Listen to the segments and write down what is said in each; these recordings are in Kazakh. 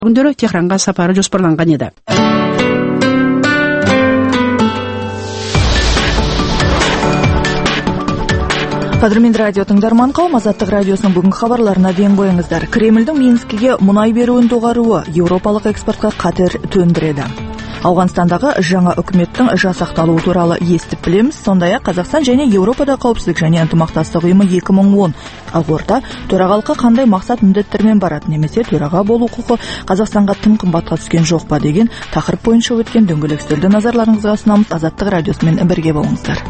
күндері Техранға сапары жоспарланған еді. Қадірменді радио тыңдарман қауым, Азаттық радиосының бүгінгі хабарларына ден қойыңыздар. Кремльдің Минскіге мұнай беруін доғаруы еуропалық экспортқа қатер төндіреді. Ауғанстандағы жаңа үкіметтің жасақталуы туралы естіп білеміз. Сондай-ақ Қазақстан және Еуропада қауіпсіздік және ынтымақтастық ұйымы 2010. Ақорда төрағалыққа қандай мақсат міндеттермен барады, немесе төраға болу құқы Қазақстанға тым қымбатқа түскен жоқ па деген тақырып бойынша өткен дөңгелек үстелді назарларыңызға ұсынамыз. Азаттық радиосымен бірге болыңыздар.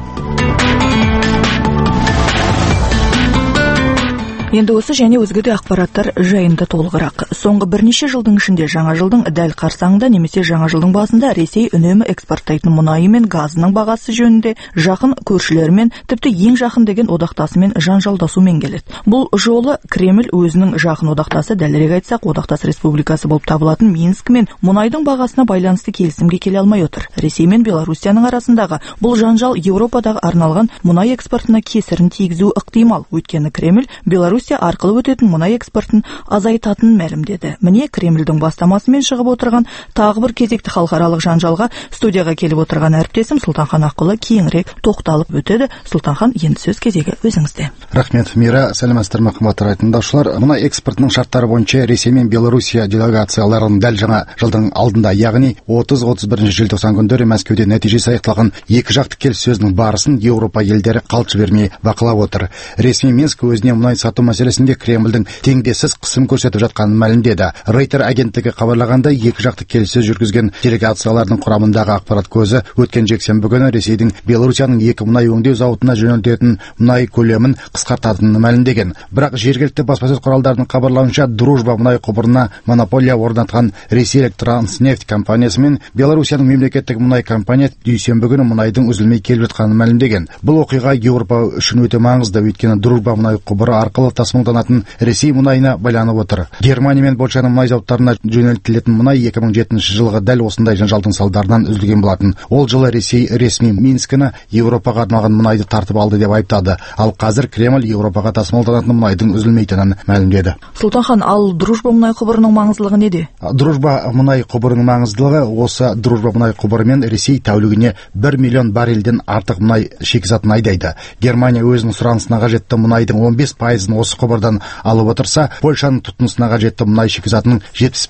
Енді осы және өзге де ақпараттар жайында толығырақ. Соңғы бірнеше жылдың ішінде жаңа жылдың дәл қарсаңында немесе жаңа жылдың басында Ресей үнемі экспорттайтын мұнайы мен газының бағасы жөнінде жақын көршілермен, тіпті ең жақын деген одақтасымен жанжалдасумен келеді. Бұл жолы Кремль өзінің жақын одақтасы, дәлірек айтсақ, одақтас республикасы болып табылатын Минск мен мұнайдың бағасына байланысты келісімге келе алмай отыр. Ресей мен Беларусияның арасындағы бұл жанжал Еуропадағы арналған мұнай экспортына кесірін тигізуі ықтимал. Өйткені Кремль Беларусь арқылы өтетін мұнай экспортын азайтатынын мәлімдеді. Міне Кремльдің бастамасымен шығып отырған тағы бір кезекті халықаралық жанжалға студияға келіп отырған әріптесім Сұлтанхан Аққұлы кеңірек тоқталып өтеді. Сұлтанхан, енді сөз кезегі өзіңізде. Рахмет, Мира. Сәлеметсіздер ме, қымбатты тыңдаушылар. Мұнай экспортының шарттары бойынша Ресей мен Беларусия делегацияларының дәл жаңа жылдың алдында, яғни 30-31 желтоқсан күндері Мәскеуде нәтижесі аяқталған екі жақты келіссөздің барысын Еуропа елдері қалт жібермей бақылап отыр. Ресми Минск өзіне мұнай сату мәселесінде Кремльдің теңдессіз қысым көрсетіп жатқанын мәлімдеді. Рейтер агенттігі хабарлағандай, екі жақты келіссөз жүргізген делегациялардың құрамындағы ақпарат көзі өткен жексенбі күні Ресейдің Беларусияның екі мұнай өңдеу зауытына жөнелтетін мұнай көлемін қысқартатынын мәлімдеген. Бірақ жергілікті баспасөз құралдарының хабарлауынша, Дружба мұнай құбырына монополия орнатқан ресейлік Транснефть компаниясы мен Беларусияның мемлекеттік мұнай компания дүйсенбі күні мұнайдың үзілмей келіп жатқанын мәлімдеген. Бұл оқиға Еуропа үшін өте маңызды, өйткені Дружба мұнай құбыры арқылы тасымалданатын Ресей мұнайына байланып отыр. Германия мен Польшаның мұнай зауыттарына жөнелтілетін мұнай 2007 жылғы дәл осындай жанжалдың салдарынан үзілген болатын. Ол жылы Ресей ресми Минскіні Еуропаға арналған мұнайды тартып алды деп айыптады. Ал қазір Кремль Еуропаға тасымалданатын мұнайдың үзілмейтінін мәлімдеді. Сұлтанхан, ал Дружба мұнай құбырының маңыздылығы неде? Дружба мұнай құбырының маңыздылығы осы: Дружба мұнай құбырымен Ресей тәулігіне 1 миллион баррельден артық мұнай шикізатын айдайды. Германия өзінің сұранысына қажетті мұнайдың 15% осы құбырдан алып отырса, Польшаның тұтынысына қажетті мұнай шикізатының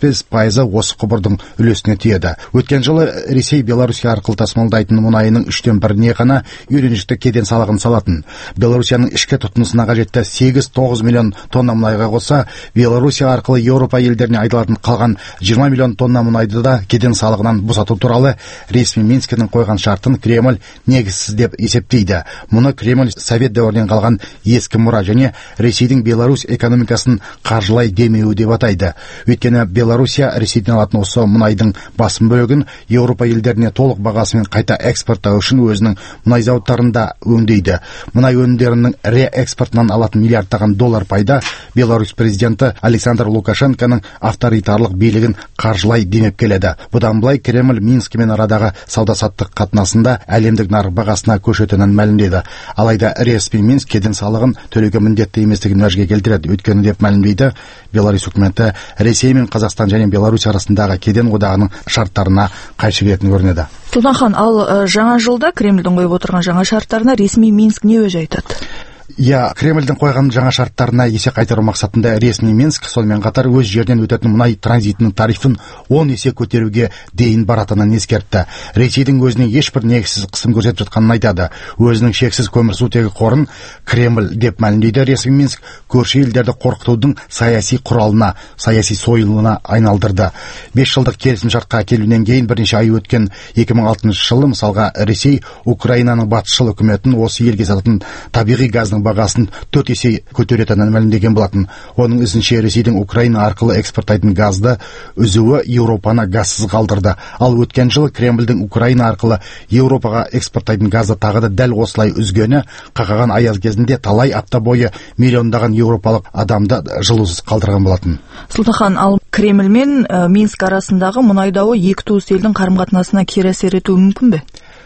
75% осы құбырдың үлесіне тиеді. Өткен жылы Ресей Беларусия арқылы тасымалдайтын мұнайының 1/3 ғана үйреншікті кеден салығын салатын. Беларусияның ішкі тұтынысына қажетті 8-9 миллион тонна мұнайға қоса, Беларусия арқылы Еуропа елдеріне айдалатын қалған 20 миллион тонна мұнайды да кеден салығынан босату туралы ресми Минскінің қойған шартын Кремль негізсіз деп есептейді. Мұны Кремль Совет дәуірінен қалған ескі мұра және Ресейдің Беларусь экономикасын қаржылай демеуі деп атайды. Өйткені Беларусия Ресейден алатын осы мұнайдың басым бөлігін Еуропа елдеріне толық бағасымен қайта экспорттау үшін өзінің мұнай зауыттарында өңдейді. Мұнай өнімдерінің реэкспортынан алатын миллиардтаған доллар пайда Беларусь президенті Александр Лукашенконың авторитарлық билігін қаржылай демеп келеді. Бұдан былай Кремль Минскімен арадағы сауда-саттық қатынасында әлемдік нарық бағасына көшетінін мәлімдеді. Алайда ресми Минск кеден салығын төлеуге міндетті еместігін уәжге келтіреді. Өйткені деп мәлімдейді Беларусь үкіметі Ресей мен Қазақстан және Беларусь арасындағы кеден одағының шарттарына қайшы келетін көрінеді. Сұлтанхан, ал жаңа жылда Кремльдің қойып отырған жаңа шарттарына ресми Минск не уәж айтады? Кремльдің қойған жаңа шарттарына есе қайтару мақсатында ресми Минск сонымен қатар өз жерден өтетін мұнай транзитінің тарифін 10 есе көтеруге дейін баратынын ескертті. Ресейдің өзіне ешбір негізсіз қысым көрсетіп жатқанын айтады. Өзінің шексіз көмірсутегі қорын Кремль деп мәлімдейді ресми Минск көрші елдерді қорқытудың саяси құралына, саяси сойылына айналдырды. 5 жылдық келісімшартқа келуінен кейін бірнеше ай өткен 2006 жылы мысалға Ресей Украинаның батысшыл үкіметін осы елге сататын табиғи газдың бағасын 4 есе көтеретінін мәлімдеген болатын. Оның ізінше Ресейдің Украина арқылы экспорттайтын газды үзуі Еуропаны газсыз қалдырды. Ал өткен жылы Кремльдің Украина арқылы Еуропаға экспорттайтын газды тағы да дәл осылай үзгені қақаған аяз кезінде талай апта бойы миллиондаған еуропалық адамды жылусыз қалдырған болатын. Сұлтанхан, ал Кремль мен Минск арасындағы мұнай дауы екі туыс елдің қарым-қатынасына кері әсер етуі мүмкін бе?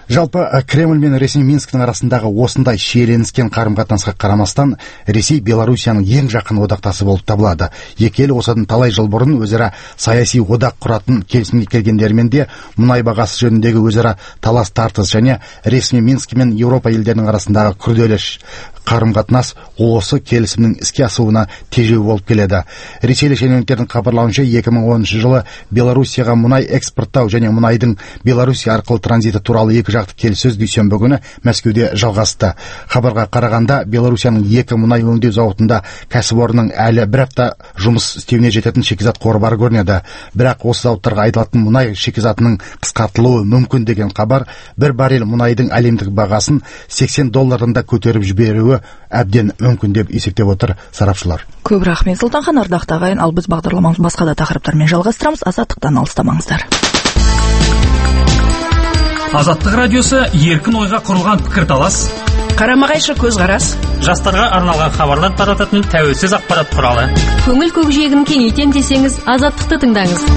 Жалпы Кремль мен Ресей Минсктің арасындағы осындай шиеленіскен қарым-қатынасқа қарамастан, Ресей Белоруссияның ең жақын одақтасы болып табылады. Екі ел осыдан талай жыл бұрын өзара саяси одақ құратын келісімге келгендермен де мұнай бағасы жөніндегі өзара талас тартыс және ресми Минск мен Еуропа елдерінің арасындағы күрделі қарым-қатынас осы келісімнің іске асуына тежеу болып келеді. Ресейлік шенеуніктердің хабарлауынша 2010 жылы Белоруссияға мұнай экспорттау және мұнайдың Белоруссия арқылы транзиті туралы екі жақты келіссөз дүйсенбі күні Мәскеуде жалғасты. Хабарға қарағанда, Белоруссияның екі мұнай өңдеу зауытында кәсіпорынның әлі бір апта жұмыс істеуіне жететін шикізат қоры бар көрінеді. Бірақ осы зауыттарға айтылатын мұнай шикізатының қысқартылуы мүмкін деген хабар бір баррель мұнайдың әлемдік бағасын $80 да көтеріп жіберуі әбден мүмкін деп есептеп отыр сарапшылар. Көп рахмет, Сұлтанхан. Ардақты ағайын, ал біз бағдарламамыз басқа да тақырыптармен жалғастырамыз. Азаттықтан алыстамаңыздар. Азаттық радиосы еркін ойға құрылған пікірталас, Қарама-қайшы көзқарас, жастарға арналған хабарлар тарататын тәуелсіз ақпарат құралы. Көңіл көкжиегін кеңейтем десеңіз, Азаттықты тыңдаңыз.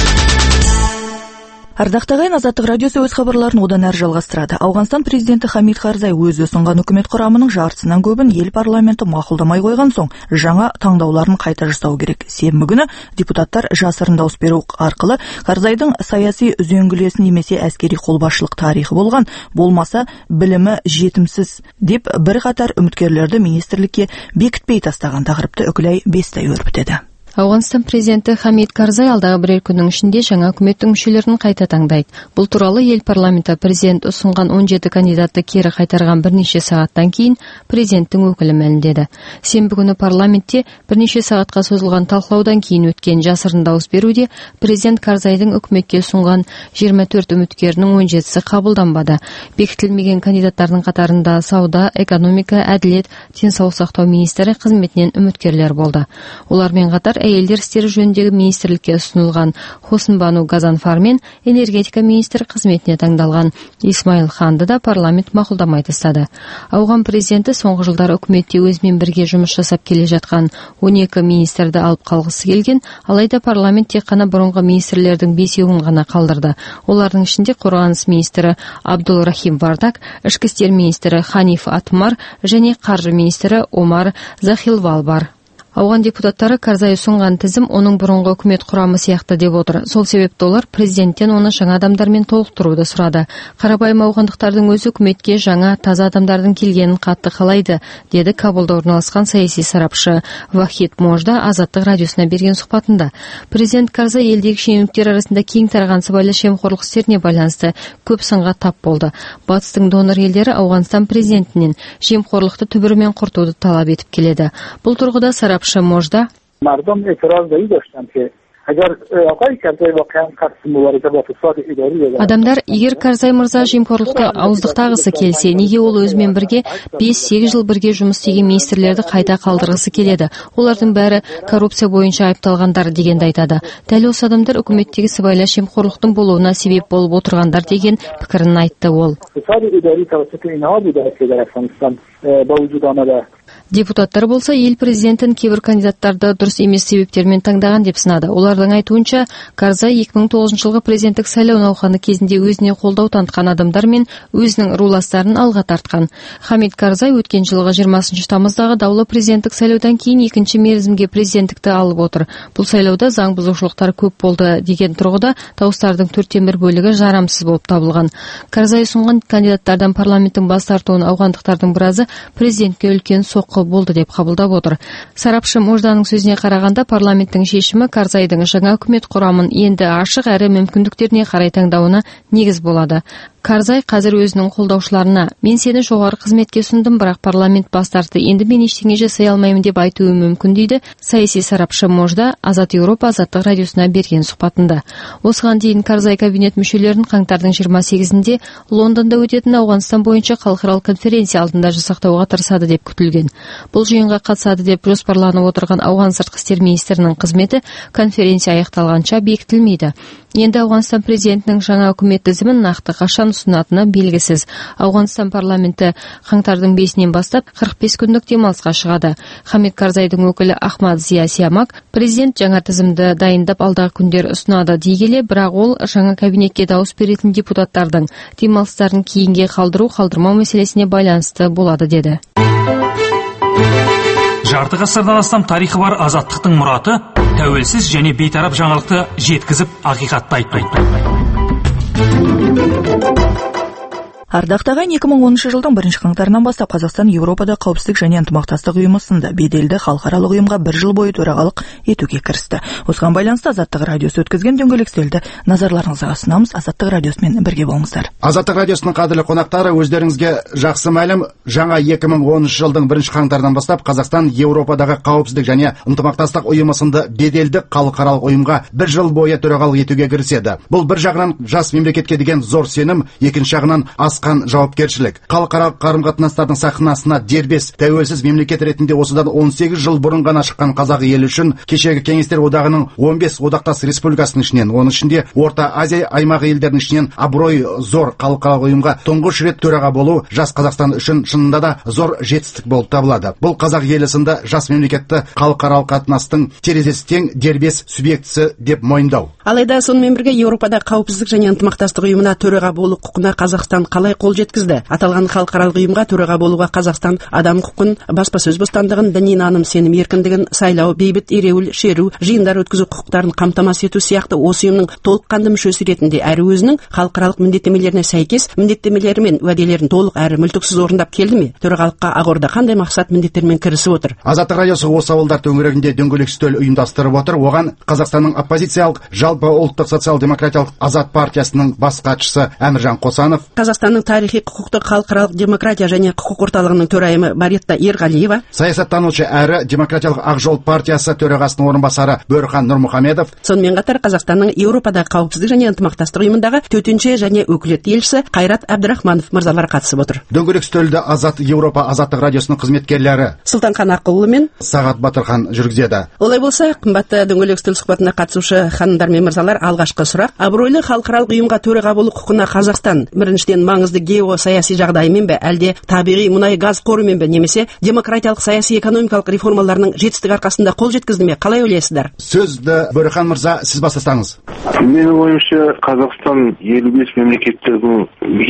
Ардақты ағайын, Азаттық радиосы өз хабарларын одан әрі жалғастырады. Ауғанстан президенті Хамид Карзай өзі ұсынған үкімет құрамының жартысынан көбін ел парламенті мақұлдамай қойған соң, жаңа таңдауларын қайта жасау керек. Сенбі күні депутаттар жасырын дауыс беру арқылы Карзайдың саяси үзеңгілесі немесе әскери қолбасшылық тарихы болған, болмаса білімі жетімсіз деп бірқатар үміткерлерді министрлікке бекітпей тастаған тақырыпты үкілей Бестай өрбітеді. Ауғанстан президенті Хамид Карзай алдағы бірер күннің ішінде жаңа үкіметтің мүшелерін қайта таңдайды. Бұл туралы ел парламенті президент ұсынған 17 кандидатты кері қайтарған бірнеше сағаттан кейін президенттің өкілі мәлімдеді. Сенбі күні парламентте бірнеше сағатқа созылған талқылаудан кейін өткен жасырын дауыс беруде президент Карзайдың үкіметке ұсынған 24 үміткерінің 17-сі қабылданбады. Бекітілмеген кандидаттардың қатарында сауда, экономика, әділет, денсаулық сақтау министрі қызметінен үміткерлер болды. Олармен қатар әйелдер істері жөніндегі министрлікке ұсынылған Хосынбану Газанфар мен энергетика министрі қызметіне таңдалған Исмаил Ханды да парламент мақұлдамай тастады. Ауған президенті соңғы жылдары үкіметте өзімен бірге жұмыс жасап келе жатқан 12 министрді алып қалғысы келген, алайда парламент тек қана бұрынғы министрлердің 5-еуін ғана қалдырды. Олардың ішінде қорғаныс министрі Абдул Рахим Вардак, ішкі істер министрі Ханиф Атмар және қаржы министрі Омар Захилвал бар. Ауған депутаттары Карзай ұсынған тізім оның бұрынғы үкімет құрамы сияқты деп отыр. Сол себепті олар президенттен оны жаңа адамдармен толықтыруды сұрады. Қарапайым ауғандықтардың өзі үкіметке жаңа таза адамдардың келгенін қатты қалайды, деді Кабулда орналасқан саяси сарапшы Вахид Можда Азаттық радиосына берген сұхбатында. Президент Карзай елдегі шенеуніктер арасында кең тараған сыбайлас жемқорлық істеріне байланысты көп сынға тап болды. Батыстың донор елдері Ауғанстан президентінен жемқорлықты түбірімен құртуды талап етіп келеді. Бұл тұрғыда сарапшы Можда مردم اعتراض به این داشتن که اگر آقای کرزای واقعا قصد مبارزه با فساد اداری داشت. Адамдар, егер Карзай мырза жемқорлықты ауыздықтағысы келсе, неге ол өзімен бірге 5-8 жыл бірге жұмыс істеген министрлерді қайта қалдырғысы келеді? Олардың бәрі коррупция бойынша айыпталғандар дегенді айтады. Дәл осы адамдар үкіметтегі сыбайлас жемқорлықтың болуына себеп болып отырғандар деген пікірін айтты ол. فساد اداری توسط اینها بوده که در افغانستان با وجود آمده. Депутаттар болса ел президентін кейбір кандидаттарды дұрыс емес себептермен таңдаған деп сынады. Олардың айтуынша, Карзай 2009 жылғы президенттік сайлау науқаны кезінде өзіне қолдау танытқан адамдар мен өзінің руластарын алға тартқан. Хамид Карзай өткен жылғы 20 тамыздағы даулы президенттік сайлаудан кейін екінші мерзімге президенттікті алып отыр. Бұл сайлауда заң бұзушылықтар көп болды деген тұрғыда дауыстардың 4/1 бөлігі жарамсыз болып табылған. Карзай ұсынған кандидаттардан парламенттің бас тартуын ауғандықтардың біразы президентке үлкен соққы болды деп қабылдап отыр. Сарапшы Можданың сөзіне қарағанда, парламенттің шешімі Карзайдың жаңа үкімет құрамын енді ашық әрі мүмкіндіктеріне қарай таңдауына негіз болады. Карзай қазір өзінің қолдаушыларына: "Мен сені жоғары қызметке ұсындым, бірақ парламент бас тартты. Енді мен ештеңе жасай алмаймын" деп айтуы мүмкін дейді саяси сарапшы Можда Азат Еуропа Азаттық радиосына берген сұхбатында. Осыған дейін Карзай кабинет мүшелерін қаңтардың 28-інде Лондонда өтетін Ауғанстан бойынша халықаралық конференция алдында жасақтауға тырысады деп күтілген. Бұл жиынға қатысады деп жоспарланып отырған Ауған сыртқы істер министрінің қызметі конференция аяқталғанша бекітілмейді. Енді Ауғанстан президентінің жаңа үкімет тізімін нақты қашан ұсынатыны белгісіз. Ауғанстан парламенті қаңтардың 5-нен бастап 45 күндік демалысқа шығады. Хамид Карзайдың өкілі Ахмад Зия Сиамак президент жаңа тізімді дайындап алдағы күндер ұсынады дей келе, бірақ ол жаңа кабинетке дауыс беретін депутаттардың демалыстарын кейінге қалдырмау мәселесіне байланысты болады деді. Жарты ғасырдан астам тарихы бар азаттықтың мұраты тәуелсіз және бейтарап жаңалықты жеткізіп, ақиқатты айтпайды. Ардақты ағайын, 2010 жылдың 1 қаңтарынан бастап Қазақстан Еуропада қауіпсіздік және ынтымақтастық ұйымы сынды беделді халықаралық ұйымға 1 жыл бойы төрағалық етуге кірісті. Осыған байланысты Азаттық радиосы өткізген дөңгелек үстелді назарларыңызға ұсынамыз. Азаттық радиосымен бірге болыңыздар. Азаттық радиосының қадірлі қонақтары, өздеріңізге жақсы мәлім, жаңа 2010 жылдың 1 қаңтардан бастап Қазақстан Еуропадағы қауіпсіздік және ынтымақтастық ұйымы сынды беделді халықаралық ұйымға 1 жыл бойы төрағалық етуге кіріседі. Бұл бір жағынан жас мемлекетке деген зор сенім, екінші жағынан асқан жауапкершілік. Халықаралық қарым-қатынастардың сахнасына дербес тәуелсіз мемлекет ретінде осыдан 18 жыл бұрын ғана шыққан қазақ елі үшін кешегі Кеңестер одағының 15 одақтас республикасының ішінен, оның ішінде Орта Азия аймағы елдерінің ішінен абырой зор халықаралық ұйымға тұңғыш рет төраға болу жас Қазақстан үшін шынында да зор жетістік болып табылады. Бұл қазақ елі сынды жас мемлекетті халықаралық қатынастың терезесі тең дербес субъектісі деп мойындау. Алайда сонымен бірге Еуропада қауіпсіздік және ынтымақтастық ұйымына төраға болу құқына Қазақстан қалай қол жеткізді? Аталған халықаралық ұйымға төраға болуға Қазақстан адам құқын, баспасөз бостандығын, діни наным сенім еркіндігін, сайлау, бейбіт ереуіл, шеру, жиындар өткізу құқықтарын қамтамасыз ету сияқты осы ұйымның толыққанды мүшесі ретінде әрі өзінің халықаралық міндеттемелеріне сәйкес міндеттемелері мен уәделерін толық әрі мүлтіксіз орындап келді ме? Төрағалыққа ақорда қандай мақсат міндеттермен кірісіп отыр? Азаттық радиосы осы сауалдар төңірегінде дөңгелек үстел ұйымдастырып отыр. Оған Қазақстанның оппозициялық жалпы ұлттық социал-демократиялық Азат партиясының бас хатшысы Әміржан Қосанов, Қазақстанның тарихи құқықтық халықаралық демократия және құқық орталығының төрайымы Баретта Ерғалиева, саясаттанушы әрі демократиялық Ақ жол партиясы төрағасының орынбасары Бөрхан Нұрмұхамедов, сонымен қатар Қазақстанның Еуропадағы қауіпсіздік және ынтымақтастық ұйымындағы төтенше және өкілетті елшісі Қайрат Әбдірахманов мырзалар қатысып отыр. Дөңгелек үстелді Азат Еуропа Азаттық радиосының қызметкерлері Сұлтанхан Аққұлы мен Сағат Батырхан жүргізеді. Олай болса, қымбатты дөңгелек үстел сұхбатына қатысушы ханымдар мен мырзалар, алғашқы сұрақ: абыройлы халықаралық ұйымға төраға болу құқына Қазақстан біріншіден маңызды геосаяси жағдайымен бе, әлде табиғи мұнай газ қорымен бе, немесе демократиялық саяси экономикалық реформаларының жетістігі арқасында қол жеткізді ме? Қалай ойлайсыздар? Сөзді Бөрхан мырза, сіз бастасаңыз. Менің ойымша, Қазақстан 55 мемлекеттердің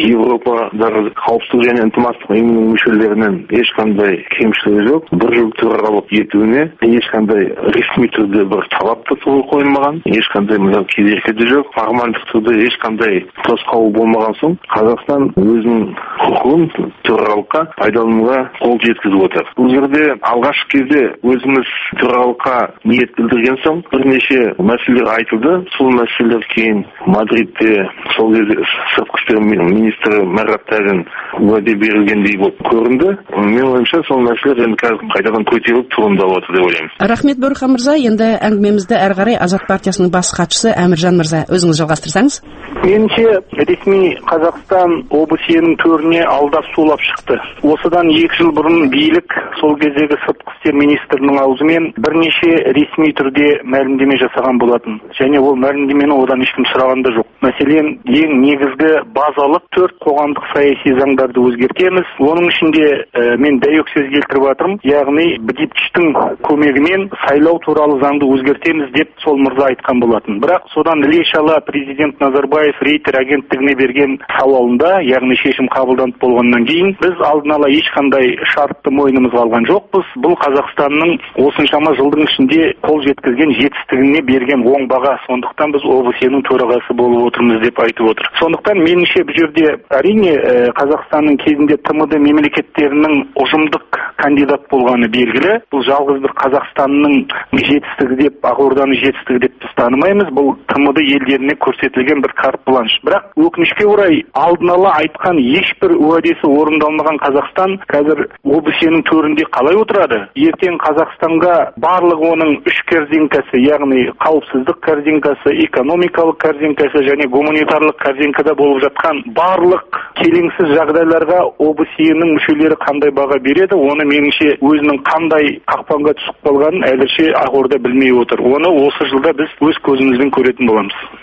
Еуропадағы қауіпсіздік және ынтымақтастық ұйымының мүшелерінен ешқандай кемшілігі жоқ. Бір жыл төрағалық етуіне ешқандай ресми түрде бір талап та қойылмаған, ешқандай кедергі де жоқ. Формальдық түрде ешқандай тосқауыл болмаған соң, Қазақстан өзінің құқығын төрағалыққа пайдалануға қол жеткізіп отыр. Бұл жерде алғашқы кезде өзіміз төрағалыққа ниет білдірген соң бірнеше мәселелер айтылды. Сол мәселелер кейін Мадридте сол кезде сыртқы істер министрі Марат Тәжин уәде берілгендей болып көрінді. Мен ойымша, сол мәселелер енді қазір қайтадан көтеріліп туындап отыр деп ойлаймын. Рахмет Бөрхан мырза. Енді әңгімемізді әрі қарай Азат партиясының бас хатшысы Әміржан мырза, өзіңіз жалғастырсаңыз. Меніңше, ресми Қазақстан ОБСЕ-нің төріне алдап сулап шықты. Осыдан 2 жыл бұрын билік сол кездегі сыртқы істер министрінің аузымен бірнеше ресми түрде мәлімдеме жасаған болатын. Және ол мәлімдемені одан ешкім сұраған да жоқ. Мәселен, ең негізгі базалық 4 қоғамдық саяси заңдарды өзгертеміз. Оның ішінде мен дәйек сөз келтіріп жатырмын. Яғни бдиптиштің көмегімен сайлау туралы заңды өзгертеміз деп сол мырза айтқан болатын. Бірақ содан іле-шала президент Назарбаев Рейтер агенттігіне берген сауалында, яғни шешім қабылданып болғаннан кейін, біз алдын ала ешқандай шартты мойнымызға алған жоқпыз. Бұл Қазақстанның осыншама жылдың ішінде қол жеткізген жетістігіне берген оң баға. Сондықтан біз ОБСЕ-нің төрағасы болып отырмыз деп айтып отыр. Сондықтан меніңше бұл жерде әрине Қазақстанның кезінде ТМД мемлекеттерінің ұжымдық кандидат болғаны белгілі. Бұл жалғыз бір Қазақстанның жетістігі деп, ақорданың жетістігі деп біз танымаймыз. Бұл ТМД елдеріне көрсетілген бір карт бланш. Бірақ өкінішке орай алдын ала айтқан ешбір уәдесі орындалмаған Қазақстан қазір ОБСЕ-нің төрінде қалай отырады? Ертең Қазақстанға барлық оның 3 корзинкасы, яғни қауіпсіздік корзинкасы, экономикалық корзинкасы және гуманитарлық корзинкада болып жатқан барлық келеңсіз жағдайларға ОБСЕ-нің мүшелері қандай баға береді? Оны меніңше өзінің қандай қақпанға түсіп қалғанын әзірше ақорда білмей отыр. Оны осы жылда біз өз көзімізбен көретін боламыз.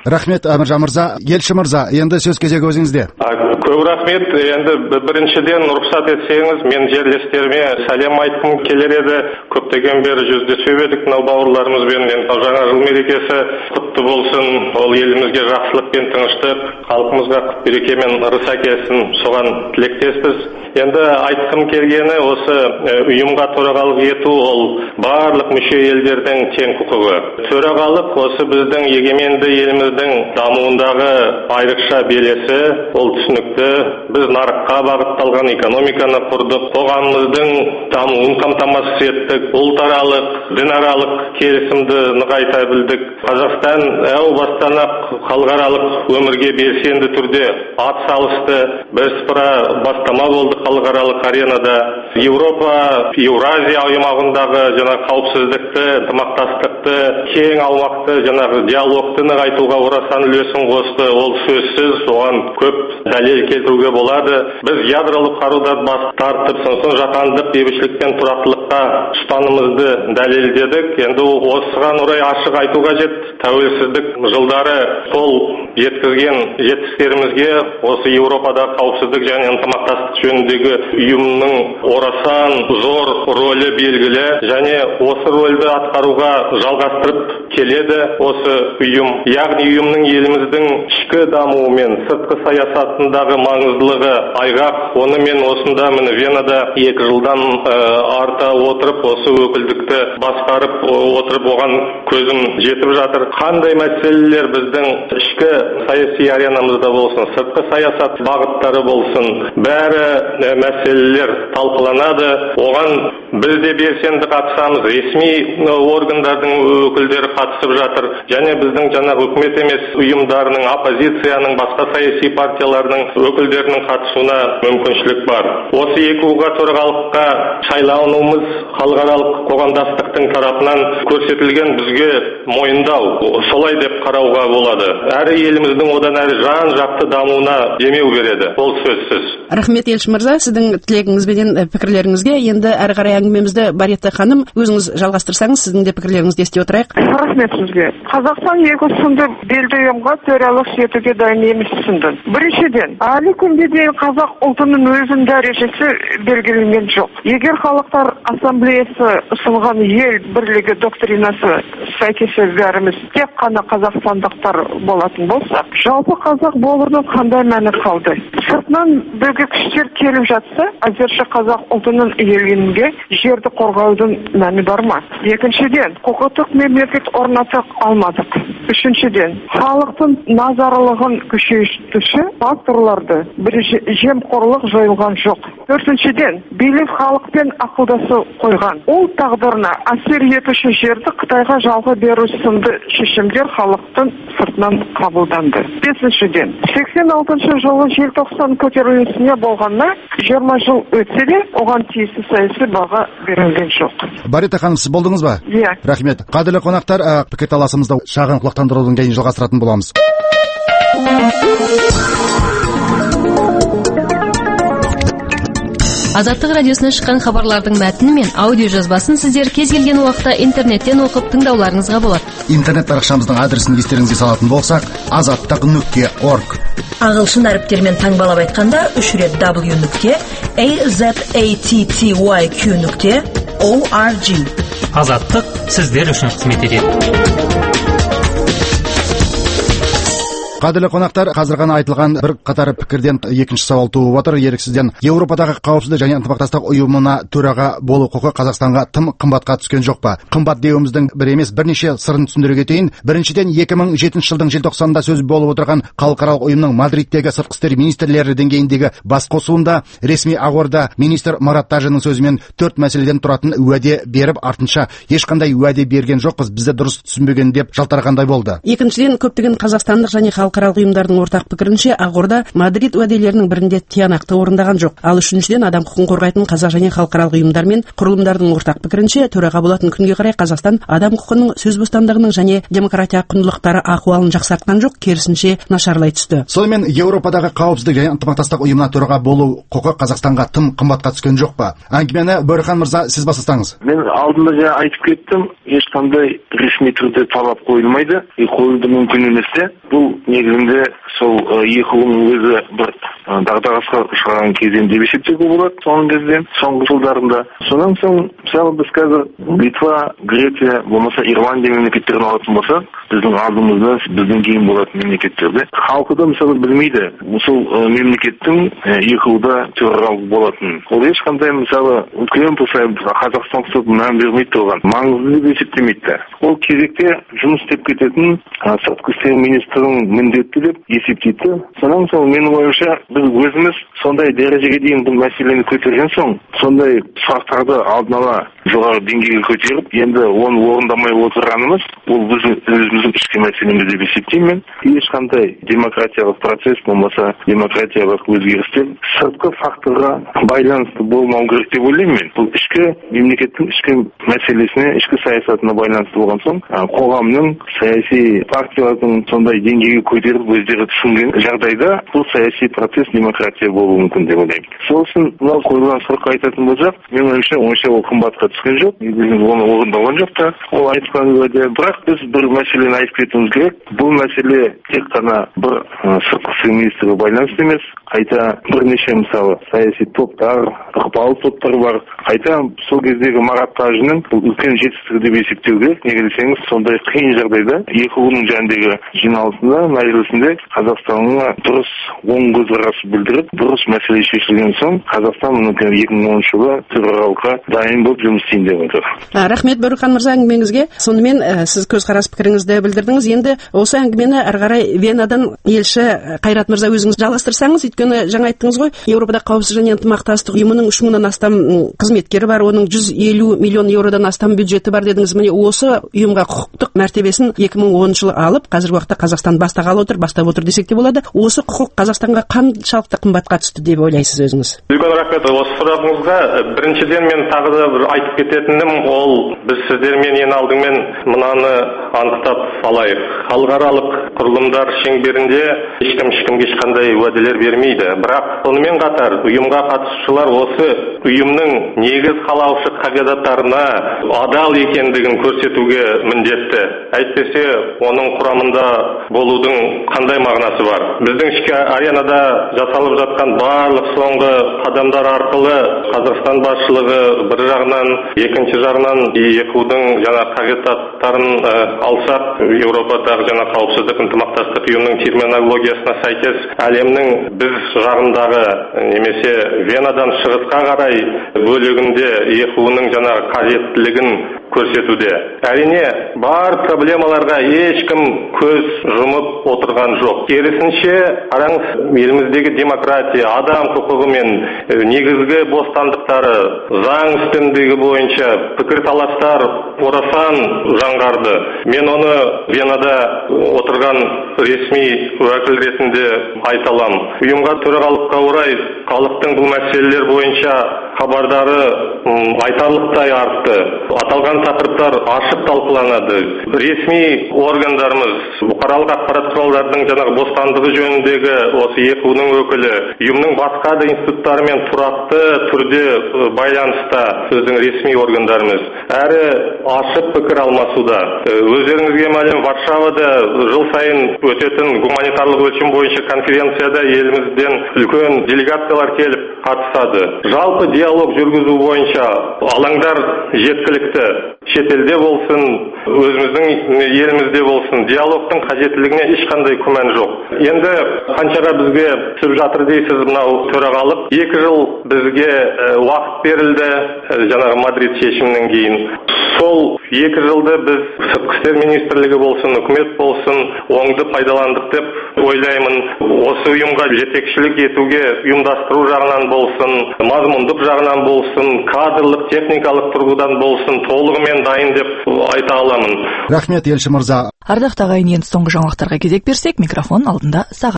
Рахмет Әміржан мырза. Елші мырза, енді сөз кезегі өзіңізде. Көп рахмет. Енді біріншіден рұқсат етсеңіз, мен жерлестеріме сәлем айтқым келер еді. Көптеген бері жүздесіп едік мынау бауырларымызбен. Жаңа жыл мерекесі құтты болсын. Ол елімізге жақсылық пен тыныштық, халқымызға құт береке мен ырыс әкелсін. Соған тілектеспіз. Енді айтқым келгені осы ұйымға төрағалық ету ол барлық мүше елдердің тең құқығы. Төрағалық осы біздің егеменді еліміздің дамуындағы айрықша белесі, ол түсінікті. Біз нарыққа бағытталған экономиканы құрдық, қоғамымыздың дамуын қамтамасыз еттік, ұлтаралық, дінаралық келісімді нығайта білдік. Қазақстан әу бастан-ақ халықаралық өмірге белсенді түрде ат салысты, бірсыпыра бастама болды халықаралық аренада. Европа, Еуразия аймағындағы қауіпсіздікті, ынтымақтастықты, кең аумақты диалогты нығайтуға орасан үлесін қосты. Ол сөзсіз, оған көп дәлел келтіруге болады. Біз ядролық қарудан бас тартып, сосын жаһандық бейбітшілік пен тұрақтылыққа ұстанымымызды дәлелдедік. Енді осыған орай ашық айту қажет. Тәуелсіздік жылдары қол жеткізген жетістіктерімізге осы Еуропада қауіпсіздік және ынтымақтастық жөніндегі ұйымның орасан зор рөлі белгілі, және осы рөлді атқаруға жалғастырып келеді осы ұйым. Яғни ұйымның еліміздің ішкі дамуы мен сыртқы саясатындағы маңыздылығы айғақ. Оны мен осында Венада 2 жылдан арта отырып, осы өкілдікті басқарып отырып, оған көзім жетіп жатыр. Қандай мәселелер біздің ішкі саяси аренамызда болсын, сыртқы саясат бағыттары болсын, бәрі мәселелер талқыланады. Оған біз де белсенді қатысамыз, ресми органдардың өкілдері қатысып жатыр, және біздің үкімет емес ұйымдарының, оппозицияның, басқа саяси партиялардың өкілдерінің қатысуына мүмкіншілік бар. Осы 2 төрағалыққа сайлануымыз халықаралық қоғамдастықтың тарапынан көрсетілген бізге мойындау, солай деп қарауға болады. Әрі еліміздің одан әрі жан-жақты дамуына демеу береді. Ол сөзсіз. Рахмет елші мырза, сіздің тілегіңізбен пікірлеріңізге. Енді әрі қарай әңгімемізді Барета ханым өзіңіз жалғастырсаңыз, сіздің де пікірлеріңізді ести отырайық. Рахмет сізге. Қазақстан 2 сынды белді ұйымға төрағалық етуге дайын емес сынды. Біріншіден, әлі күнге дейін қазақ ұлтының өзінің дәрежесі белгіленген жоқ. Егер халықтар ассамблеясы ұсынған ел бірлігі доктринасы сәйкес бәріміз тек қана қазақстандықтар болатын болса, жалпы қазақ болудың қандай мәні қалды? Сыртынан бөге күштер келіп жатса, әзірше қазақ ұлтының иеленуге жерді қорғаудың мәні бар ма? Екіншіден, құқықтық мемлекет орната алмадық. Үшіншіден, халықтың назарлығын күшейтуші факторларды жемқорлық жойылған жоқ. Төртіншіден, билік халықпен ақылдасу қойған. Ол тағдырына әсер етуші жерді Қытайға жалға беру сынды шешімдер халықтың сыртынан қабылданды. Бесіншіден, 86 жылы желтоқсан көтерілісіне болғанына 20 жыл өтсе де, оған тиісті саяси баға берілген жоқ. Барета ханым, сіз болдыңыз ба? Иә. Рахмет. Қадірлі қонақтар, пікірталасымызда шағын құлақтандырудың кейін жалғастыратын боламыз. Азаттық радиосына шыққан хабарлардың мәтіні мен аудио жазбасын сіздер кез келген уақытта интернеттен оқып тыңдауларыңызға болады. Интернет парақшамыздың адресін естеріңізге салатын болсақ, azаттық.org. Ағылшын әріптермен таңбалап айтқанда 3 рет w.azattyq.org. Азаттық сіздер үшін қызмет етеді. Қадірлі қонақтар, қазір ғана айтылған бір қатар пікірден екінші сауал туып отыр. Еріксізден Еуропадағы қауіпсіздік және ынтымақтастық ұйымына төраға болу құқы Қазақстанға тым қымбатқа түскен жоқ па? Қымбат деуіміздің бір емес, бірнеше сырын түсіндіре кетейін. Біріншіден, 2007 жылдың желтоқсанында сөз болып отырған халықаралық ұйымның Мадридтегі сыртқы істер министрлері деңгейіндегі басқосуында ресми ақорда министр Марат Тажиннің сөзімен 4 мәселеден тұратын уәде беріп, артынша ешқандай уәде берген жоқпыз, бізді дұрыс түсінбеген деп жалтарғандай болды. Екіншіден, көптеген қазақстандық және халықаралық халықаралық ұйымдардың ортақ пікірінше, Ақорда Мадрид уәделерінің бірінде тиянақты орындаған жоқ. Ал үшіншіден, адам құқығын қорғайтын қазақ және халықаралық ұйымдар мен құрылымдардың ортақ пікірінше, төраға болатын күнге қарай Қазақстан адам құқығының, сөз бостандығының және демократия құндылықтары ахуалын жақсартқан жоқ, керісінше нашарлай түсті. Сонымен Еуропадағы қауіпсіздік және ынтымақтастық ұйымына төраға болу құқы Қазақстанға тым қымбатқа түскен жоқ па? Әңгімені Бөрхан мырза, сіз бастасаңыз. Мен алдында жаңа айтып кеттім, ешқандай ресми түрде талап қойылмайды, қоюды мүмкін емес. Бұл негізінде сол ЕХО-ның өзі бір дағдарысқа ұшыраған кезең деп есептеуге болады, соңғы жылдарында. Сонан соң, мысалы біз қазір Литва, Греция, болмаса Ирландия мемлекеттерін алатын болса, біздің алдымызда, біздің кейін болатын мемлекеттерде халқы да мысалы білмейді, сол мемлекеттің ЕХО-да төрағалық болатын. Ол ешқандай мысалы үлкен болса Қазақстан мән бермей тұрған, маңызды деп есептемейді. Ол кезекте жұмыс істеп кететін сыртқы істер министрінің міндеті деп есептейді. Сонан соң менің ойымша біз өзіміз сондай дәрежеге дейін бұл мәселені көтерген соң, сондай сұрақтарды алдын ала жоғары деңгейге көтеріп, енді оны орындамай отырғанымыз, ол біздің өзіміздің ішкі мәселеміз деп есептеймін. Ешқандай демократиялық процесс болмаса, демократиялық өзгерістер сыртқы факторға байланысты болмау керек деп ойлаймын. Бұл ішкі мемлекеттің ішкі мәселесіне, ішкі саясатына байланысты болған соң, қоғамның, саяси партиялардың сондай деңгейге көтеріп өздері түсінген жағдайда бұл саяси процесс демократия болуы мүмкін деп ойлаймын. Сол үшін мынау қойылған сұраққа айтатын болсақ, менің ойымша онша ол қымбатқа түскен жоқ, оны орындалған жоқ та, ол айтқан уәде. Бірақ біз бір мәселені айтып кетуіміз керек. Бұл мәселе тек қана бір сыртқы істер министрі байланысты емес, қайта бірнеше мысалы саяси топтар, ықпалды топтар бар. Қайта сол кездегі Марат Тажиннің бұл үлкен жетістігі деп есептеу керек. Неге десеңіз, сондай қиын жағдайда ЕХО-ның жанындағы жиналысында, мәжілісінде Қазақстанға дұрыс оң көзқарас білдіріп, дұрыс мәселе шешілген соң, Қазақстан 2010 жылы төрағалыққа дайын болып жұмыс істейін деп отыр. Рахмет Бөрхан мырза әңгімеңізге. Сонымен сіз көзқарас пікіріңізді білдірдіңіз. Енді осы әңгімені әрі қарай Венадан елші Қайрат мырза өзіңіз жалғастырсаңыз, өйткені жаңа айттыңыз ғой, Еуропада қауіпсіздік және ынтымақтастық ұйымының 3000-нан астам қызметкері бар, оның 150 миллион еуродан астам бюджеті бар дедіңіз. Міне осы ұйымға құқықтық мәртебесін 2010 жылы алып, қазіргі уақытта Қазақстан бастап отыр десек те болады. Осы құқық Қазақстанға қаншалықты қымбатқа түсті деп ойлайсыз өзіңіз? Үлкен рахмет. Осы сұрағыңызға біріншіден мен тағы да бір айтып кететінім, ол біз сіздермен ең алдымен мынаны анықтап алайық. Халықаралық құрылымдар шеңберінде ешкімге ешқандай уәделер бермейді. Бірақ сонымен қатар ұйымға қатысушылар осы ұйымның негіз қалаушы қағидаттарына адал екендігін көрсетуге міндетті. Әйтпесе оның құрамында болудың қандай мағынасы бар? Біздің ішкі аренада жасалып жатқан барлық соңғы қадамдар арқылы Қазақстан басшылығы бір жағынан, екінші жағынан ЕХО-дың жаңа қағидаттарын алсақ, Еуропадағы жаңа қауіпсіздік ынтымақтастық ұйымының терминологиясына сәйкес әлемнің біз жағындағы немесе Венадан шығысқа қарай бөлігінде ЕХО-ның жаңа қажеттілігін көрсетуде. Әрине, бар проблемаларға ешкім көз жұмып отырған жоқ. Керісінше, қараңыз, еліміздегі демократия, адам құқығы мен негізгі бостандықтары, заң үстемдігі бойынша пікірталастар орасан жаңғарды. Мен оны Венада отырған ресми уәкіл ретінде айта аламын. Ұйымға төрағалыққа орай халықтың бұл мәселелер бойынша хабардары айтарлықтай артты. Аталған тақырыптар ашық талқыланады. Ресми органдарымыз, бұқаралық ақпарат құралдарының жаңағы бостандығы жөніндегі осы ЕХО-ның өкілі, ұйымның басқа да институттарымен тұрақты түрде байланыста біздің ресми органдарымыз. Әрі ашық пікір алмасуда. Өздеріңізге мәлім, Варшавада жыл сайын өтетін гуманитарлық өлшем бойынша конференцияда елімізден үлкен делегациялар келіп қатысады. Жалпы диалог жүргізу бойынша алаңдар жеткілікті. Шетелде болсын, өзіміздің елімізде болсын, диалогтың қажеттілігіне ешқандай күмән жоқ. Енді қаншаға бізге түсіп жатыр дейсіз, мынау төрағалық. 2 жыл бізге уақыт берілді, жаңағы Мадрид шешімінен кейін. Сол 2 жылды біз сыртқы істер министрлігі болсын, үкімет болсын, оңды пайдаландық деп ойлаймын. Осы ұйымға жетекшілік етуге ұйымдастыру жағынан болсын, мазмұндық жағынан болсын, кадрлық, техникалық тұрғыдан болсын, толығымен мен дайын деп айта аламын. Рахмет, Елші мырза. Ардақтағы енді соңғы жаңалықтарға кезек берсек, микрофон алдында сағат.